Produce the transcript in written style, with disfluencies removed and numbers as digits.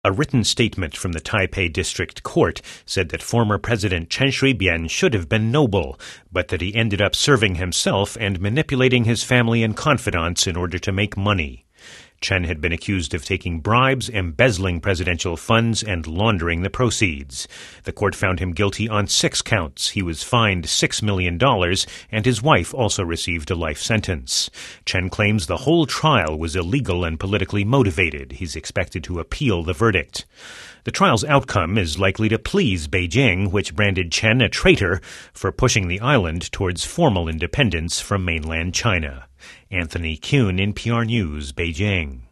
A written statement from the Taipei District Court said that former President Chen Shui-bian should have been noble, but that he ended up serving himself and manipulating his family and confidants in order to make money. Chen had been accused of taking bribes, embezzling presidential funds, and laundering the proceeds. The court found him guilty on 6 counts. He was fined $6 million, and his wife also received a life sentence. Chen claims the whole trial was illegal and politically motivated. He's expected to appeal the verdict. The trial's outcome is likely to please Beijing, which branded Chen a traitor for pushing the island towards formal independence from mainland China. Anthony Kuhn, NPR News, Beijing.